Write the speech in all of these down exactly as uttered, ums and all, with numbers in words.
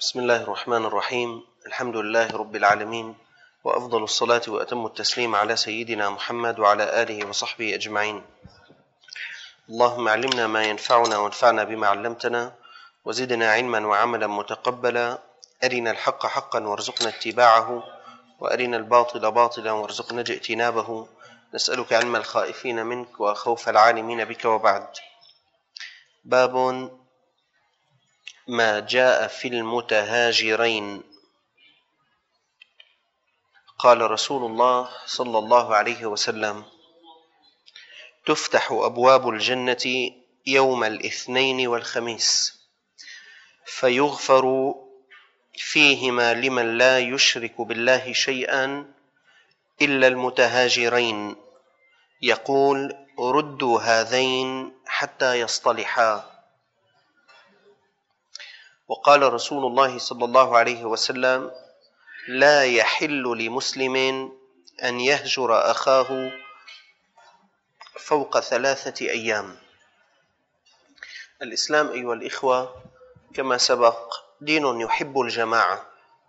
بسم الله الرحمن الرحيم. الحمد لله رب العالمين، وأفضل الصلاة وأتم التسليم على سيدنا محمد وعلى آله وصحبه أجمعين. اللهم علمنا ما ينفعنا وانفعنا بما علمتنا، وزدنا علما وعملا متقبلا. أرنا الحق حقا وارزقنا اتباعه، وأرنا الباطل باطلا وارزقنا اجتنابه. نسألك علم الخائفين منك وخوف العالمين بك. وبعد. باب ما جاء في المتهاجرين. قال رسول الله صلى الله عليه وسلم: تفتح أبواب الجنة يوم الاثنين والخميس، فيغفر فيهما لمن لا يشرك بالله شيئا إلا المتهاجرين، يقول: ردوا هذين حتى يصطلحا. وقال رسول الله صلى الله عليه وسلم: لا يحل لمسلم أن يهجر أخاه فوق ثلاثة أيام. الإسلام أيها الإخوة كما سبق دين يحب الجماعة.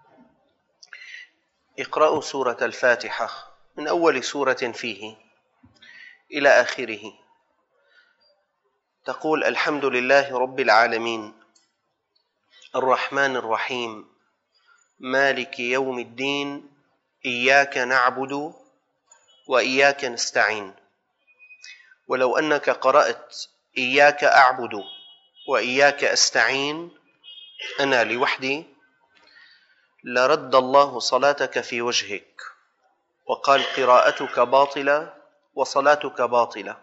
اقرأوا سورة الفاتحة من أول سورة فيه إلى آخره، تقول: الحمد لله رب العالمين، الرحمن الرحيم، مالك يوم الدين، إياك نعبد وإياك نستعين. ولو أنك قرأت إياك أعبد وإياك أستعين أنا لوحدي لرد الله صلاتك في وجهك، وقال: قراءتك باطلة وصلاتك باطلة.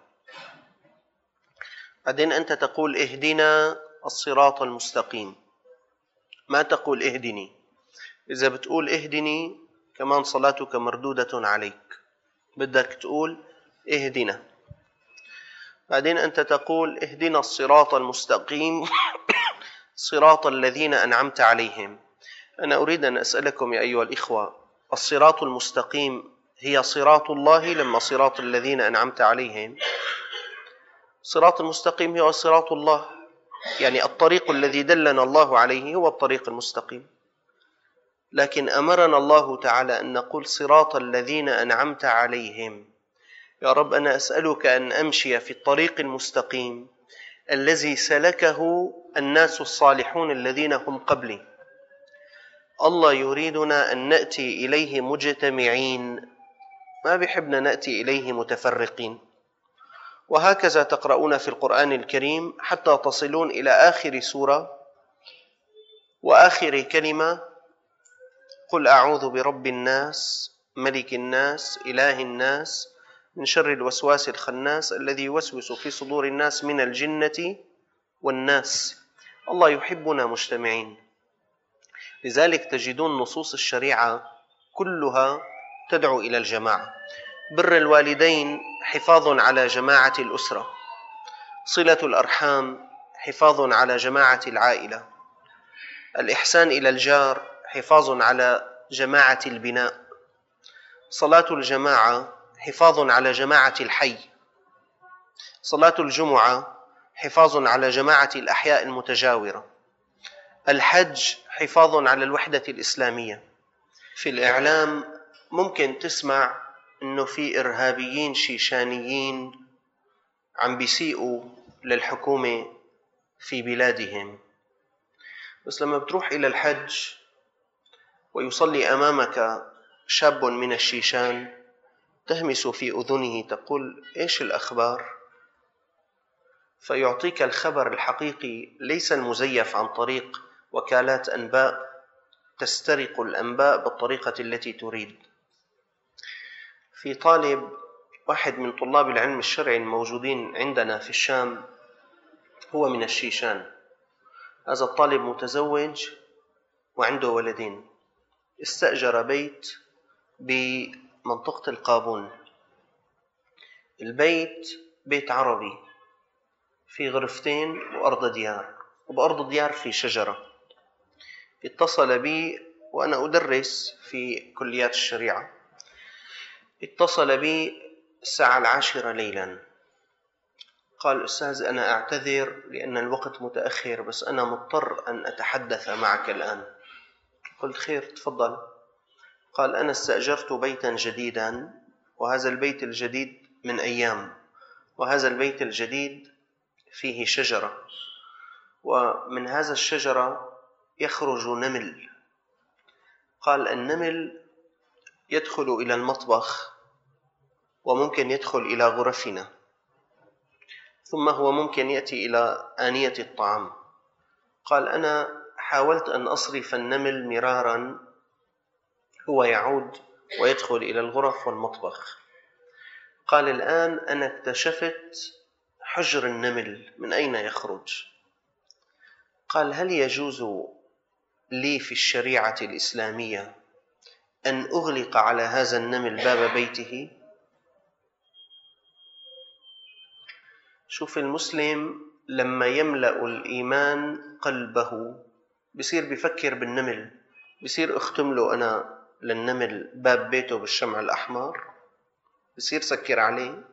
بعدين أنت تقول: اهدنا الصراط المستقيم، ما تقول اهدني. إذا بتقول اهدني كمان صلاتك مردودة عليك، بدك تقول اهدنا. بعدين أنت تقول: اهدنا الصراط المستقيم صراط الذين أنعمت عليهم. أنا أريد أن أسألكم يا أيها الإخوة، الصراط المستقيم هي صراط الله لما صراط الذين أنعمت عليهم؟ صراط المستقيم هو صراط الله، يعني الطريق الذي دلنا الله عليه هو الطريق المستقيم. لكن أمرنا الله تعالى أن نقول صراط الذين أنعمت عليهم. يا رب، أنا أسألك أن أمشي في الطريق المستقيم الذي سلكه الناس الصالحون الذين هم قبلي. الله يريدنا أن نأتي إليه مجتمعين، ما بحبنا نأتي إليه متفرقين. وهكذا تقرؤون في القرآن الكريم حتى تصلون إلى آخر سورة وآخر كلمة: قل أعوذ برب الناس، ملك الناس، إله الناس، من شر الوسواس الخناس الذي يوسوس في صدور الناس من الجنة والناس. الله يحبنا مجتمعين. لذلك تجدون نصوص الشريعة كلها تدعو إلى الجماعة. بر الوالدين حفاظ على جماعة الأسرة، صلة الأرحام حفاظ على جماعة العائلة، الإحسان إلى الجار حفاظ على جماعة البناء، صلاة الجماعة حفاظ على جماعة الحي، صلاة الجمعة حفاظ على جماعة الأحياء المتجاورة، الحج حفاظ على الوحدة الإسلامية. في الإعلام ممكن تسمع إنه في إرهابيين شيشانيين عم بيسيئوا للحكومة في بلادهم، بس لما بتروح إلى الحج ويصلي أمامك شاب من الشيشان تهمس في أذنه تقول: إيش الأخبار؟ فيعطيك الخبر الحقيقي، ليس المزيف عن طريق وكالات أنباء تسترق الأنباء بالطريقة التي تريد. في طالب واحد من طلاب العلم الشرعي الموجودين عندنا في الشام، هو من الشيشان. هذا الطالب متزوج وعنده ولدين، استأجر بيت بمنطقة القابون. البيت بيت عربي في غرفتين وأرض ديار، وبأرض الديار في شجرة. اتصل بي وأنا أدرس في كليات الشريعة، اتصل بي الساعة العاشرة ليلا، قال: أستاذ، أنا أعتذر لأن الوقت متأخر، بس أنا مضطر أن أتحدث معك الآن. قلت خير تفضل. قال أنا استأجرت بيتا جديدا، وهذا البيت الجديد من أيام، وهذا البيت الجديد فيه شجرة، ومن هذا الشجرة يخرج نمل. قال النمل يدخل إلى المطبخ، وممكن يدخل إلى غرفنا، ثم هو ممكن يأتي إلى آنية الطعام. قال أنا حاولت أن أصرف النمل مرارا، هو يعود ويدخل إلى الغرف والمطبخ. قال الآن أنا اكتشفت حجر النمل من أين يخرج. قال هل يجوز لي في الشريعة الإسلامية أن أغلق على هذا النمل باب بيته؟ شوف المسلم لما يملأ الإيمان قلبه بصير بيفكر بالنمل، بصير أختم له أنا للنمل باب بيته بالشمع الأحمر، بصير سكر عليه.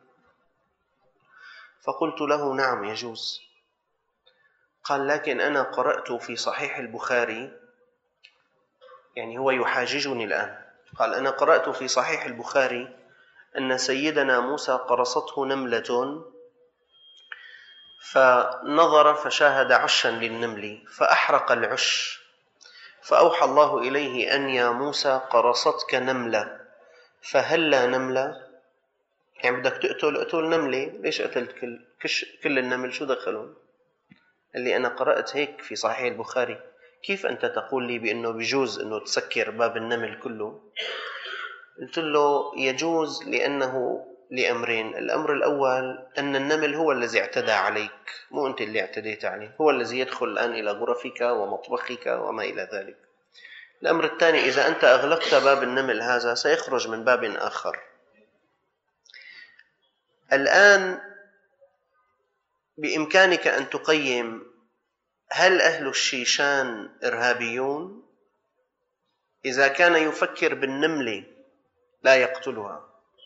فقلت له نعم يجوز. قال لكن أنا قرأت في صحيح البخاري، يعني هو يحاججني الآن. قال أنا قرأت في صحيح البخاري أن سيدنا موسى قرصته نملة، فنظر فشاهد عشا للنمل فأحرق العش، فأوحى الله إليه أن يا موسى قرصتك نملة فهلا نملة، يعني بدك تقتل اقتل نملة، ليش قتلت كل, كل النمل، شو دخلهم؟ اللي أنا قرأت هيك في صحيح البخاري، كيف أنت تقول لي بأنه بيجوز أنه تسكر باب النمل كله؟ قلت له يجوز لأنه لأمرين. الأمر الأول أن النمل هو الذي اعتدى عليك، مو أنت اللي اعتديت عليه، هو الذي يدخل الآن إلى غرفك ومطبخك وما إلى ذلك. الأمر الثاني إذا أنت أغلقت باب النمل هذا سيخرج من باب آخر. الآن بإمكانك أن تقيم هل أهل الشيشان إرهابيون؟ إذا كان يفكر بالنملة لا يقتلها.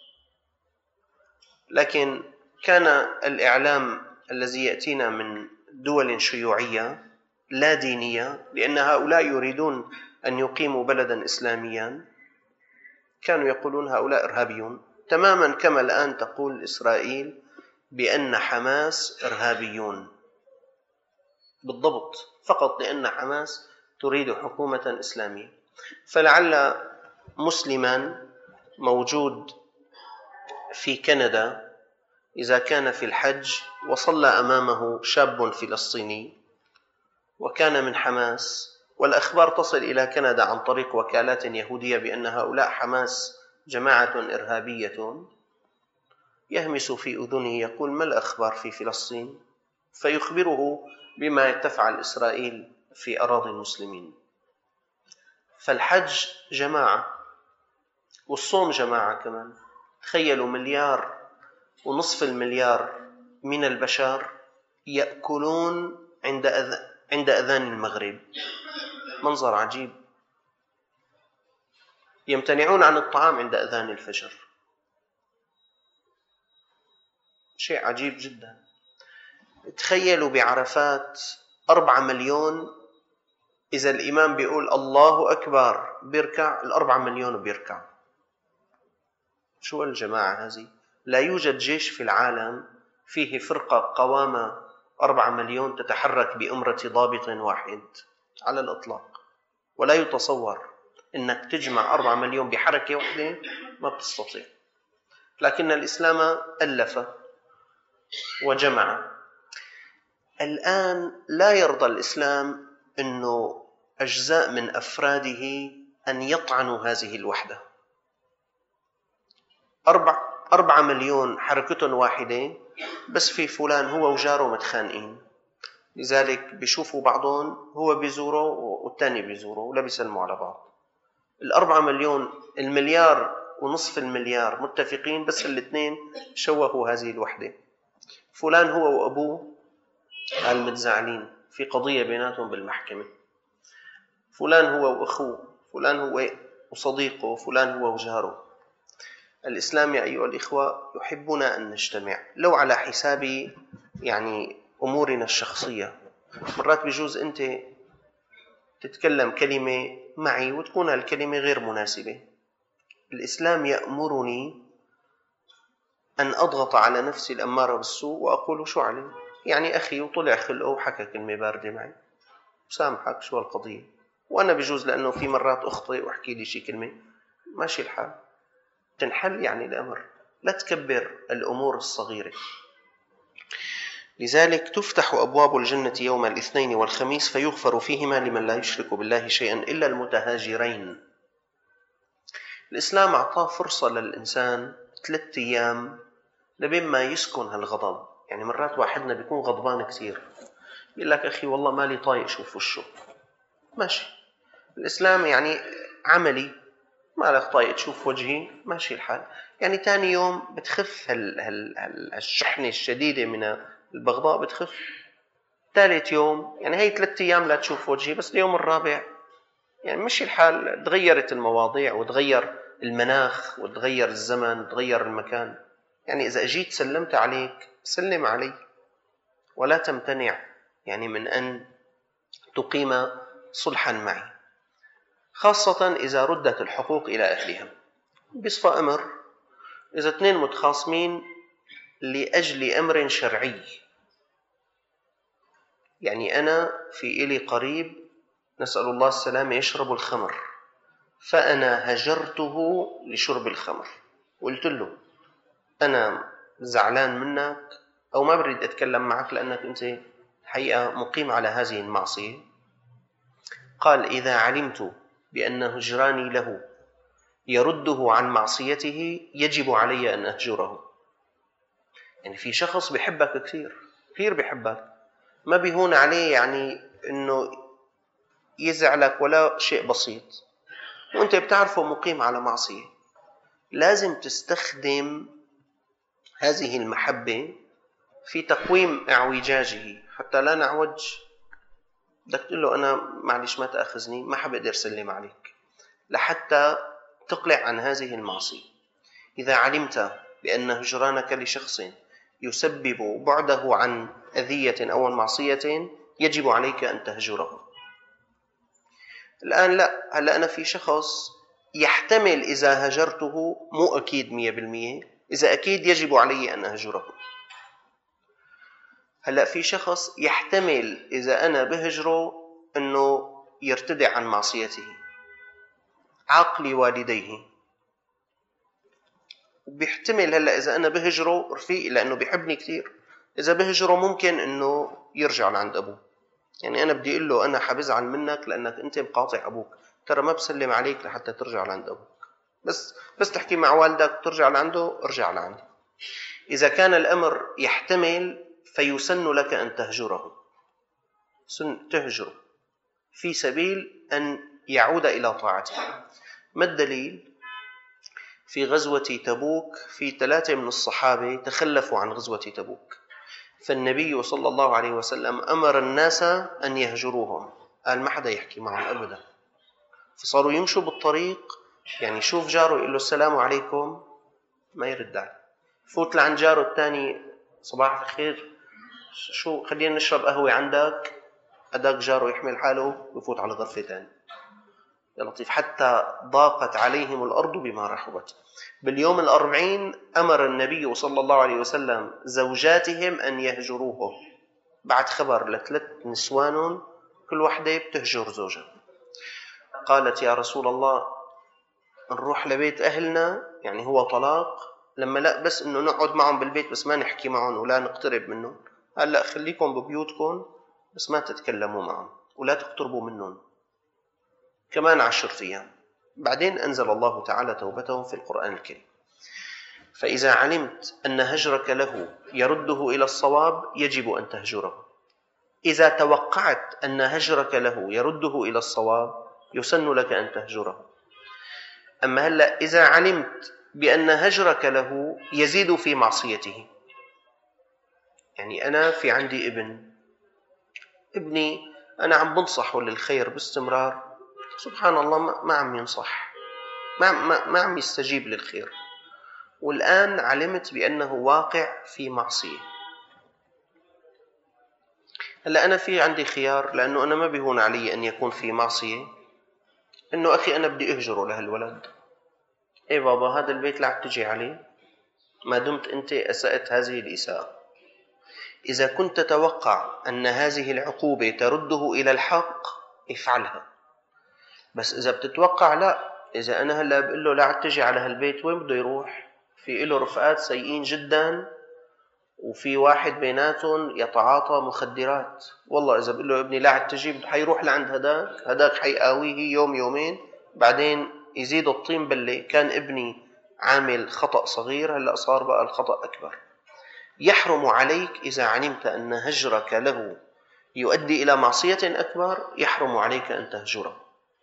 لكن كان الإعلام الذي يأتينا من دول شيوعية لا دينية، لأن هؤلاء يريدون أن يقيموا بلدا إسلاميا، كانوا يقولون هؤلاء إرهابيون، تماما كما الآن تقول إسرائيل بأن حماس إرهابيون، بالضبط، فقط لأن حماس تريد حكومة إسلامية. فلعل مسلما موجود في كندا إذا كان في الحج وصلى أمامه شاب فلسطيني وكان من حماس، والأخبار تصل إلى كندا عن طريق وكالات يهودية بأن هؤلاء حماس جماعة إرهابية، يهمس في أذنه يقول ما الأخبار في فلسطين؟ فيخبره بما تفعل إسرائيل في أراضي المسلمين. فالحج جماعة والصوم جماعة كمان. تخيلوا مليار ونصف المليار من البشر يأكلون عند أذ... عند أذان المغرب، منظر عجيب. يمتنعون عن الطعام عند أذان الفجر، شيء عجيب جدا. تخيلوا بعرفات أربعة مليون، إذا الإمام بيقول الله أكبر بيركع الأربعة مليون بيركع. شو الجماعة هذه؟ لا يوجد جيش في العالم فيه فرقة قوامة أربعة مليون تتحرك بأمرة ضابط واحد على الإطلاق، ولا يتصور أنك تجمع أربعة مليون بحركة واحدة، ما بتستطيع. لكن الإسلام ألف وجمع. الآن لا يرضى الإسلام أنه أجزاء من أفراده أن يطعنوا هذه الوحدة. أربع أربعة مليون حركة واحدة، بس في فلان هو وجاره متخانقين، لذلك بيشوفوا بعضهم، هو بيزوره والتاني بيزوره ولا بيسلموا على بعض. الأربعة مليون المليار ونصف المليار متفقين، بس الاثنين شوهوا هذه الوحدة. فلان هو وأبوه المتزاعلين في قضية بيناتهم بالمحكمة، فلان هو وأخوه، فلان هو وصديقه، فلان هو وجاره. الإسلام يا أيها الإخوة يحبنا أن نجتمع، لو على حساب يعني أمورنا الشخصية. مرات بيجوز أنت تتكلم كلمة معي وتكون الكلمة غير مناسبة. الإسلام يأمرني أن أضغط على نفسي الأمارة بالسوء وأقول شو عليه، يعني أخي وطلع خلقه وحكى كلمة باردة معي، سامحك شو القضية، وأنا بجوز لأنه في مرات أخطئ وأحكي لي شي كلمة، ماشي الحال، تنحل يعني الأمر. لا تكبر الأمور الصغيرة. لذلك تفتح أبواب الجنة يوم الاثنين والخميس فيغفر فيهما لمن لا يشرك بالله شيئا إلا المتهاجرين. الإسلام أعطاه فرصة للإنسان ثلاثة أيام لبين ما يسكن هالغضب. يعني مرات واحدنا بيكون غضبان كثير، بيقول لك أخي والله مالي طايق شوف وشه، ماشي. الإسلام يعني عملي، مالك طايق تشوف وجهي، ماشي الحال. يعني تاني يوم بتخف هال هال هال الشحنة الشديدة من البغضاء، بتخف. ثالث يوم يعني هي ثلاثة أيام لا تشوف وجهي، بس اليوم الرابع يعني مشي الحال، تغيرت المواضيع وتغير المناخ وتغير الزمن وتغير المكان. يعني إذا أجيت سلمت عليك سلم علي، ولا تمتنع يعني من أن تقيم صلحا معي، خاصة إذا ردت الحقوق إلى أهلها. بصفة أمر، إذا اثنين متخاصمين لأجل أمر شرعي، يعني أنا في إلي قريب نسأل الله السلامة يشرب الخمر، فأنا هجرته لشرب الخمر، قلت له أنا زعلان منك أو ما بريد أتكلم معك لأنك أنت حقيقة مقيم على هذه المعصية. قال إذا علمت بأن هجراني له يرده عن معصيته يجب علي أن أهجره. يعني في شخص بيحبك كثير كثير بيحبك، ما بيهون عليه يعني أنه يزعلك ولا شيء بسيط، وأنت بتعرفه مقيم على معصية. لازم تستخدم هذه المحبة في تقويم اعوجاجه حتى لا نعوج. بدك تقول له أنا معلش ما تأخذني، ما حبقدر سلم عليك، لحتى تقلع عن هذه المعصية. إذا علمت بأن هجرانك لشخص يسبب بعده عن أذية أو معصية يجب عليك أن تهجره. الآن لا، هلأ أنا في شخص يحتمل إذا هجرته مو أكيد مية بالمية، إذا أكيد يجب علي أن أهجره. هلأ في شخص يحتمل إذا أنا بهجره أنه يرتدع عن معصيته، عاقلي والديه، وبيحتمل هلأ إذا أنا بهجره رفيقي لأنه بيحبني كثير، إذا بهجره ممكن أنه يرجع لعند أبوه. يعني أنا بدي أقول له أنا حبزعل منك لأنك أنت مقاطع أبوك، ترى ما بسلم عليك لحتى ترجع لعند أبوك، بس بس تحكي مع والدك ترجع لعنده ارجع لعندي. إذا كان الأمر يحتمل فيسن لك أن تهجره، سن تهجره في سبيل أن يعود إلى طاعته. ما الدليل؟ في غزوة تبوك في ثلاثة من الصحابة تخلفوا عن غزوة تبوك، فالنبي صلى الله عليه وسلم أمر الناس أن يهجروهم، قال ما حدا يحكي معهم أبدا. فصاروا يمشوا بالطريق، يعني شوف جاره يقول له السلام عليكم ما يرد عليه، فوت لعند جاره الثاني صباح الخير شو خلينا نشرب قهوة عندك، أداك جاره يحمل حاله ويفوت على غرفة ثانية. يا لطيف، حتى ضاقت عليهم الأرض بما رحبت. باليوم الأربعين أمر النبي صلى الله عليه وسلم زوجاتهم أن يهجروه، بعد خبر لثلاث نسوان كل واحدة بتهجر زوجها. قالت يا رسول الله نروح لبيت أهلنا، يعني هو طلاق، لما لا بس إنه نقعد معهم بالبيت بس ما نحكي معهم ولا نقترب منهم. قال لا، خليكم ببيوتكم بس ما تتكلموا معهم ولا تقتربوا منهم كمان عشرة أيام. بعدين أنزل الله تعالى توبتهم في القرآن الكريم. فإذا علمت أن هجرك له يرده إلى الصواب يجب أن تهجره. إذا توقعت أن هجرك له يرده إلى الصواب يسن لك أن تهجره. أما هلأ إذا علمت بأن هجرك له يزيد في معصيته، يعني أنا في عندي ابن، ابني أنا عم بنصحه للخير باستمرار، سبحان الله ما عم ينصح، ما, ما, ما عم يستجيب للخير، والآن علمت بأنه واقع في معصية. هلأ أنا في عندي خيار، لأنه أنا ما بيهون علي أن يكون في معصية، إنه أخي أنا بدي أهجره لهالولد. إيه بابا هذا البيت لا تجي عليه ما دمت أنت أسأت هذه الإساءة. إذا كنت تتوقع أن هذه العقوبة ترده إلى الحق افعلها، بس إذا بتتوقع لا، إذا أنا هلأ بقول له لا تجي على هالبيت وين بده يروح؟ في له رفقات سيئين جدا، وفي واحد بيناتهم يتعاطى مخدرات. والله إذا بقول له ابني لا تجي حيروح لعند هداك، هداك حيقاويه يوم يومين، بعدين يزيد الطين بلة. كان ابني عامل خطأ صغير هلأ صار بقى الخطأ أكبر. يحرم عليك إذا علمت أن هجرك له يؤدي إلى معصية أكبر، يحرم عليك أن تهجره.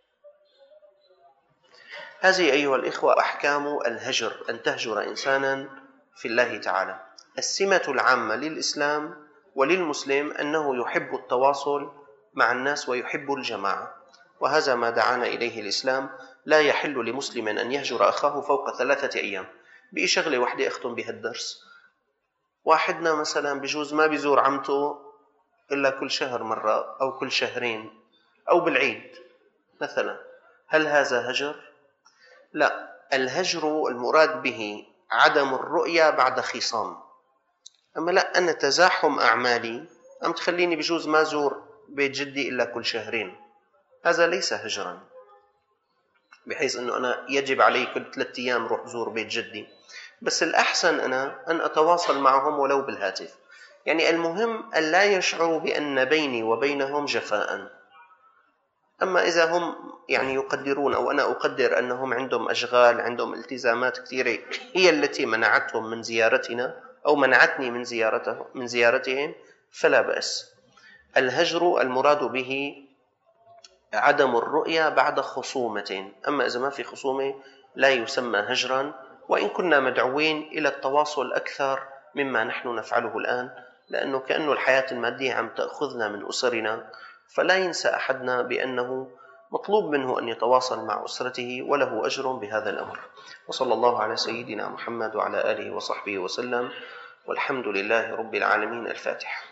هذه أيها الإخوة أحكام الهجر، أن تهجر إنسانا في الله تعالى. السمة العامة للإسلام وللمسلم أنه يحب التواصل مع الناس ويحب الجماعة، وهذا ما دعانا إليه الإسلام. لا يحل لمسلم أن يهجر أخاه فوق ثلاثة أيام. بأي شغلة وحدة أختم بها الدرس. واحدنا مثلا بجوز ما بيزور عمته إلا كل شهر مرة أو كل شهرين أو بالعيد مثلا، هل هذا هجر؟ لا. الهجر المراد به عدم الرؤية بعد خصام. أما لا، أنا تزاحم أعمالي أم تخليني بجوز ما زور بيت جدي إلا كل شهرين، هذا ليس هجرا، بحيث أنه أنا يجب علي كل ثلاثة أيام روح زور بيت جدي. بس الأحسن أنا أن أتواصل معهم ولو بالهاتف. يعني المهم أن لا يشعروا بأن بيني وبينهم جفاء. أما إذا هم يعني يقدرون أو أنا أقدر أنهم عندهم أشغال، عندهم التزامات كثيرة هي التي منعتهم من زيارتنا أو منعتني من زيارته من زيارتهم، فلا بأس. الهجر المراد به عدم الرؤية بعد خصومة. أما إذا ما في خصومة لا يسمى هجرا، وإن كنا مدعوين إلى التواصل أكثر مما نحن نفعله الآن، لأنه كأنه الحياة المادية عم تأخذنا من أسرنا، فلا ينسى أحدنا بأنه مطلوب منه أن يتواصل مع أسرته وله أجر بهذا الأمر. وصلى الله على سيدنا محمد وعلى آله وصحبه وسلم، والحمد لله رب العالمين. الفاتحة.